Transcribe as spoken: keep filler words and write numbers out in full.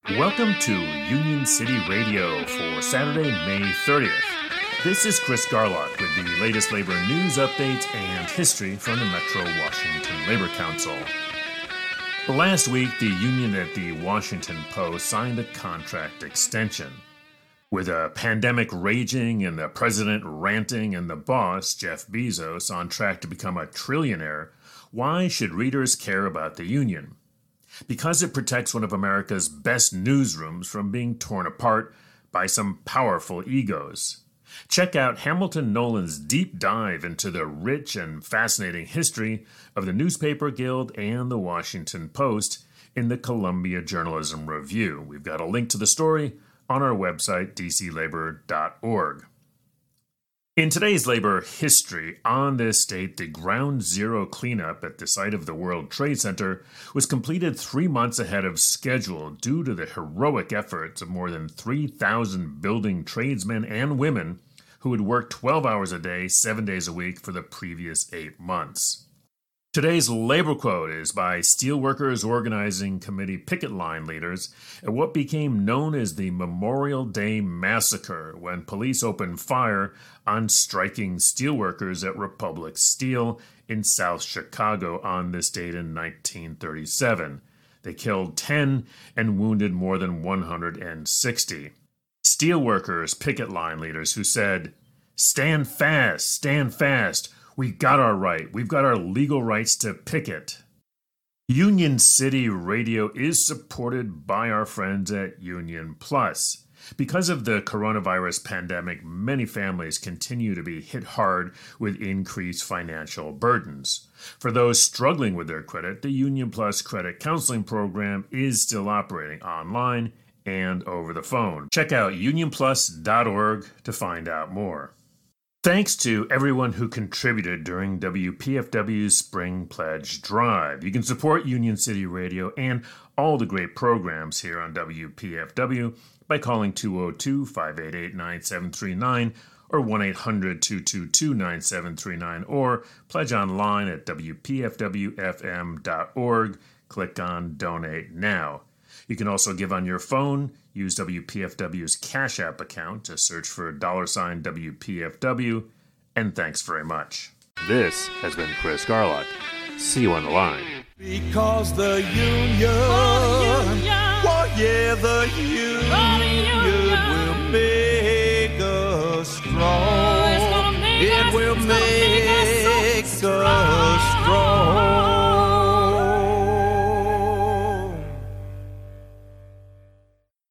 Welcome to Union City Radio for Saturday, May thirtieth. This is Chris Garlock with the latest labor news updates and history from the Metro Washington Labor Council. Last week, the union at the Washington Post signed a contract extension. With a pandemic raging and the president ranting and the boss, Jeff Bezos, on track to become a trillionaire, why should readers care about the union? Because it protects one of America's best newsrooms from being torn apart by some powerful egos. Check out Hamilton Nolan's deep dive into the rich and fascinating history of the Newspaper Guild and the Washington Post in the Columbia Journalism Review. We've got a link to the story on our website, d c labor dot org. In today's labor history, on this date, the ground zero cleanup at the site of the World Trade Center was completed three months ahead of schedule due to the heroic efforts of more than three thousand building tradesmen and women who had worked twelve hours a day, seven days a week for the previous eight months. Today's labor quote is by Steelworkers Organizing Committee picket line leaders at what became known as the Memorial Day Massacre, when police opened fire on striking steelworkers at Republic Steel in South Chicago on this date in nineteen thirty-seven. They killed ten and wounded more than one hundred sixty. Steelworkers picket line leaders who said, "Stand fast, stand fast. We got our right. We've got our legal rights to picket." Union City Radio is supported by our friends at Union Plus. Because of the coronavirus pandemic, many families continue to be hit hard with increased financial burdens. For those struggling with their credit, the Union Plus Credit Counseling Program is still operating online and over the phone. Check out union plus dot org to find out more. Thanks to everyone who contributed during W P F W's Spring Pledge Drive. You can support Union City Radio and all the great programs here on W P F W by calling two oh two, five eight eight, nine seven three nine or one eight hundred, two two two, nine seven three nine or pledge online at w p f w f m dot org. Click on Donate Now. You can also give on your phone. Use W P F W's Cash App account to search for dollar sign W P F W, and thanks very much. This has been Chris Garlock. See you on the line. Because the union, oh, the union. Oh, yeah, the union, oh, the union will make us strong.